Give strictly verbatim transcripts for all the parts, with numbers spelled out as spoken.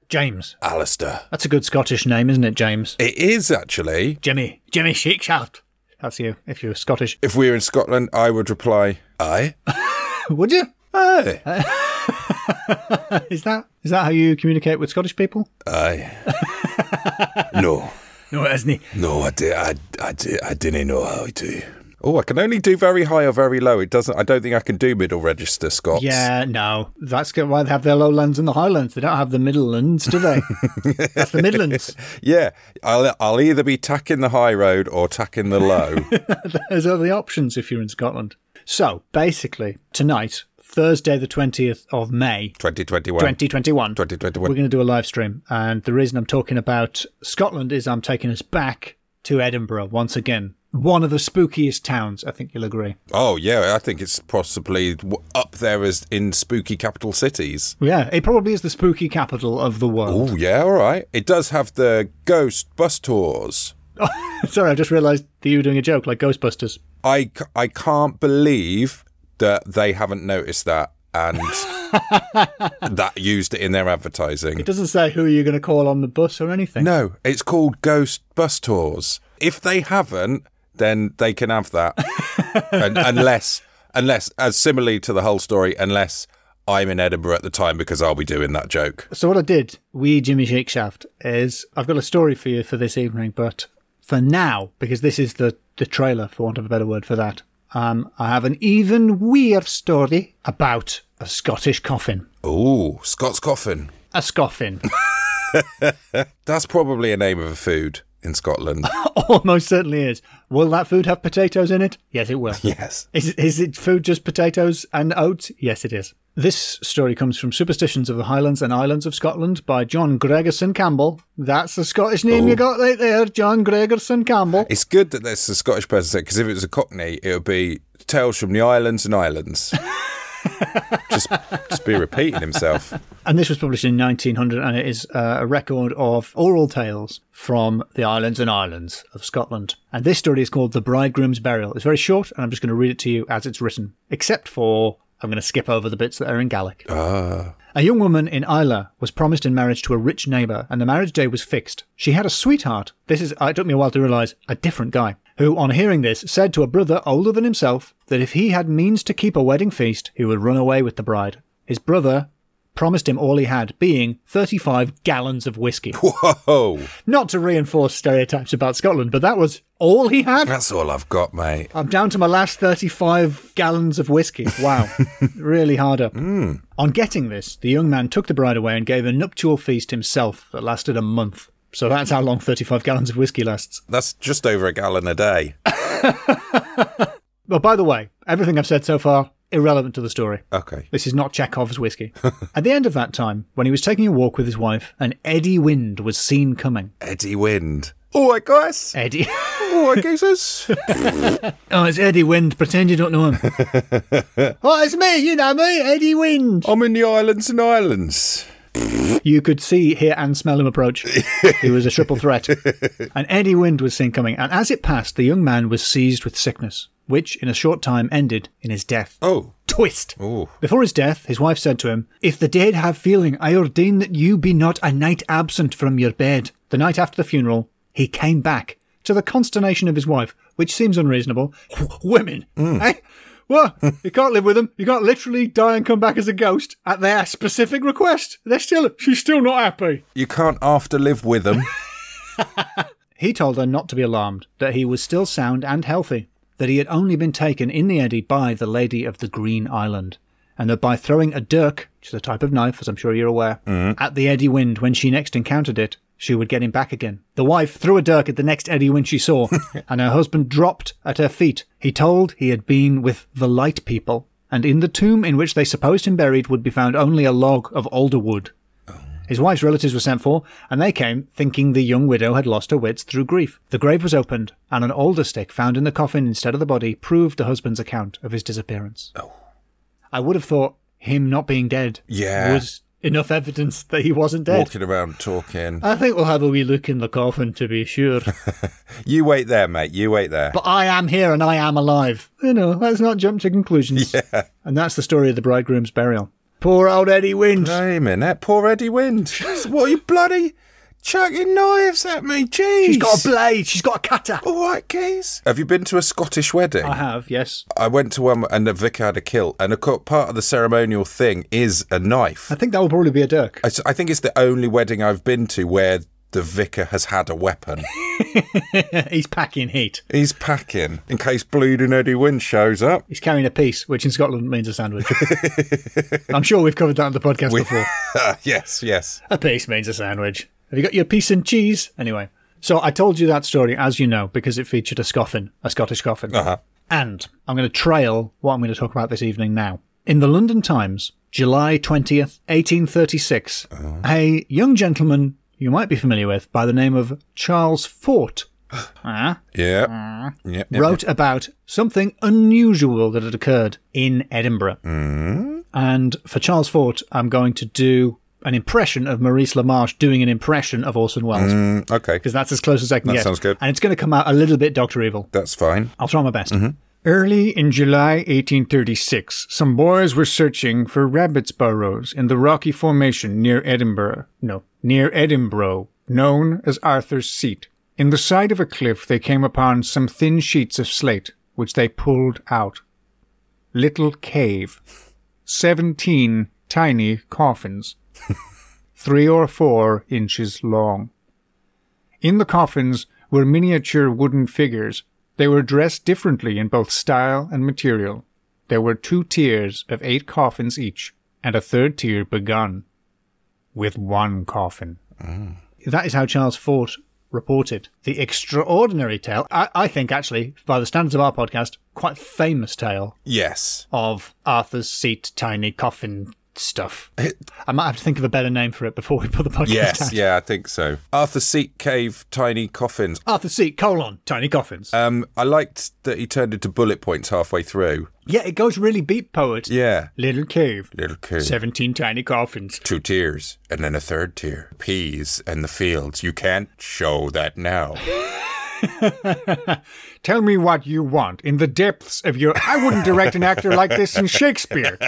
James. Alistair. That's a good Scottish name, isn't it, James? It is, actually. Jimmy. Jimmy Shakeshaft. That's you, if you're Scottish. If we were in Scotland, I would reply, aye. Would you? Aye. is that is that how you communicate with Scottish people? Aye. No. No, it isn't. No, I, did, I, I, did, I didn't know how to. Oh, I can only do very high or very low. It doesn't. I don't think I can do middle register Scots. Yeah, no. That's why they have their lowlands and the highlands. They don't have the Midlands, do they? That's the Midlands. Yeah, I'll, I'll either be tacking the high road or tacking the low. Those are the options if you're in Scotland. So, basically, tonight, Thursday the twentieth of May. twenty twenty-one. twenty twenty-one. twenty twenty-one. We're going to do a live stream. And the reason I'm talking about Scotland is I'm taking us back to Edinburgh once again. One of the spookiest towns, I think you'll agree. Oh, yeah, I think it's possibly up there as in spooky capital cities. Yeah, it probably is the spooky capital of the world. Oh, yeah, all right. It does have the ghost bus tours. Oh, sorry, I just realised that you were doing a joke like Ghostbusters. I, I can't believe that they haven't noticed that and that used it in their advertising. It doesn't say who you're going to call on the bus or anything. No, it's called Ghost Bus Tours. If they haven't, then they can have that. and, unless, unless, as similarly to the whole story, unless I'm in Edinburgh at the time because I'll be doing that joke. So what I did, wee Jimmy Shakeshaft, is I've got a story for you for this evening, but for now, because this is the, the trailer, for want of a better word for that, um, I have an even weird story about a Scottish coffin. Ooh, Scots coffin. A scoffin. That's probably a name of a food in Scotland. Almost certainly is. Will that food have potatoes in it? Yes, it will. Yes. Is, is it food just potatoes and oats? Yes, it is. This story comes from Superstitions of the Highlands and Islands of Scotland by John Gregerson Campbell. That's the Scottish name Ooh. You got right there, John Gregerson Campbell. It's good that there's a Scottish person, because if it was a Cockney, it would be Tales from the Islands and Islands. just, just be repeating himself. And this was published in nineteen hundred, and it is uh, a record of oral tales from the islands and islands of Scotland. And this story is called The Bridegroom's Burial. It's very short, and I'm just going to read it to you as it's written, except for I'm going to skip over the bits that are in Gaelic. Ah. A young woman in Islay was promised in marriage to a rich neighbour, and the marriage day was fixed. She had a sweetheart. This is, it took me a while to realise, a different guy, who, on hearing this, said to a brother older than himself that if he had means to keep a wedding feast, he would run away with the bride. His brother promised him all he had, being thirty-five gallons of whiskey. Whoa. Not to reinforce stereotypes about Scotland, but that was all he had. That's all I've got, mate. I'm down to my last thirty-five gallons of whiskey. Wow. Really hard up. Mm. On getting this, the young man took the bride away and gave a nuptial feast himself that lasted a month. So that's how long thirty-five gallons of whiskey lasts. That's just over a gallon a day. Well, by the way, everything I've said so far, irrelevant to the story. Okay. This is not Chekhov's whiskey. At the end of that time, when he was taking a walk with his wife, an eddy wind was seen coming. Eddy Wind. All right, guys. Eddie. All right, geezers. Oh, it's Eddie Wind. Pretend you don't know him. Oh, it's me. You know me, Eddie Wind. I'm in the islands and islands. You could see, hear and smell him approach. He was a triple threat. An eddy wind was seen coming, and as it passed, the young man was seized with sickness, which in a short time ended in his death. Oh. Twist. Oh. Before his death, his wife said to him, "If the dead have feeling, I ordain that you be not a night absent from your bed." The night after the funeral, he came back, to the consternation of his wife, which seems unreasonable. Women, Mm. eh? What? You can't live with them. You can't literally die and come back as a ghost at their specific request. They're still, she's still not happy. You can't after live with them. He told her not to be alarmed, that he was still sound and healthy, that he had only been taken in the eddy by the Lady of the Green Island, and that by throwing a dirk, which is a type of knife, as I'm sure you're aware, Mm-hmm. at the eddy wind when she next encountered it, she would get him back again. The wife threw a dirk at the next eddy wind she saw, and her husband dropped at her feet. He told he had been with the light people, and in the tomb in which they supposed him buried would be found only a log of alder wood. His wife's relatives were sent for, and they came, thinking the young widow had lost her wits through grief. The grave was opened, and an alder stick found in the coffin instead of the body proved the husband's account of his disappearance. Oh. I would have thought him not being dead Yeah. was enough evidence that he wasn't dead. Walking around talking. I think we'll have a wee look in the coffin to be sure. You wait there, mate. You wait there. But I am here and I am alive. You know, let's not jump to conclusions. Yeah. And that's the story of the bridegroom's burial. Poor old Eddie Wind. Blimey, that poor Eddie Wind. What are you bloody chucking knives at me? Jeez. She's got a blade. She's got a cutter. All right, keys. Have you been to a Scottish wedding? I have, yes. I went to one and the vicar had a kilt, and a co- part of the ceremonial thing is a knife. I think that will probably be a dirk. I, I think it's the only wedding I've been to where the vicar has had a weapon. He's packing heat. He's packing in case bleeding Eddie Wind shows up. He's carrying a piece, which in Scotland means a sandwich. I'm sure we've covered that on the podcast We- before. yes, yes. A piece means a sandwich. Have you got your piece and cheese? Anyway, so I told you that story, as you know, because it featured a scoffin, a Scottish coffin. Uh-huh. And I'm going to trail what I'm going to talk about this evening now. In the London Times, July twentieth, eighteen thirty-six, uh-huh. a young gentleman you might be familiar with by the name of Charles Fort uh, Yeah. uh, Yep, yep, wrote yep. about something unusual that had occurred in Edinburgh. Mm. And for Charles Fort, I'm going to do an impression of Maurice LaMarche doing an impression of Orson Welles. Mm, okay. Because that's as close as I can That get. sounds good. And it's going to come out a little bit Doctor Evil. That's fine. I'll try my best. Mm-hmm. Early in July eighteen thirty-six, some boys were searching for rabbits' burrows in the rocky formation near Edinburgh. No, near Edinburgh, known as Arthur's Seat. In the side of a cliff, they came upon some thin sheets of slate, which they pulled out. Little cave. Seventeen tiny coffins. Three or four inches long. In the coffins were miniature wooden figures. They were dressed differently in both style and material. There were two tiers of eight coffins each, and a third tier begun with one coffin. Mm. That is how Charles Fort reported the extraordinary tale, I, I think actually, by the standards of our podcast, quite famous tale Yes. of Arthur's Seat tiny coffin stuff. I might have to think of a better name for it before we put the podcast Yes, out. yeah, I think so. Arthur's Seat Cave, Tiny Coffins. Arthur's Seat, colon, tiny coffins. Um, I liked that he turned into bullet points halfway through. Yeah, it goes really beat poet. Yeah. Little cave. Little cave. Seventeen tiny coffins. Two tiers, and then a third tier. Peas and the fields. You can't show that now. Tell me what you want in the depths of your... I wouldn't direct an actor like this in Shakespeare.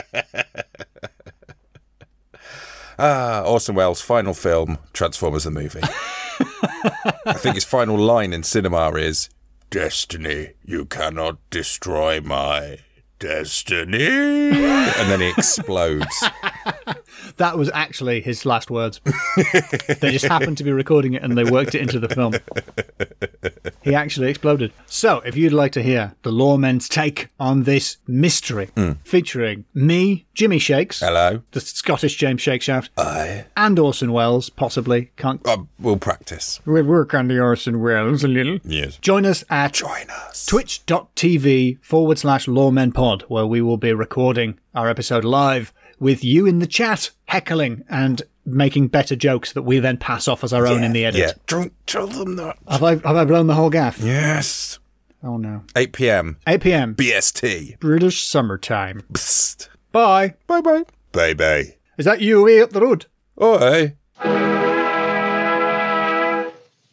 Ah, Orson Welles' final film, Transformers the movie. I think his final line in cinema is, "Destiny, you cannot destroy my destiny." And then he explodes. That was actually his last words. They just happened to be recording it and they worked it into the film. He actually exploded. So, if you'd like to hear the Lawmen's take on this mystery, mm. featuring me, Jimmy Shakes, hello, the Scottish James Shakeshaft, aye, and Orson Welles, possibly. Can't. Uh, we'll practice. We'll work on the Orson Welles a little. Yes. Join us at Join us. twitch.tv forward slash lawmenpod, where we will be recording our episode live with you in the chat, heckling and making better jokes that we then pass off as our own yeah, in the edit. Yeah, don't tell them that. Have I, have I blown the whole gaff? Yes. Oh, no. eight p.m. eight p.m. B S T. British summertime. Psst. Bye. Bye-bye. Bye-bye. Is that you way up the road? Oh, hey.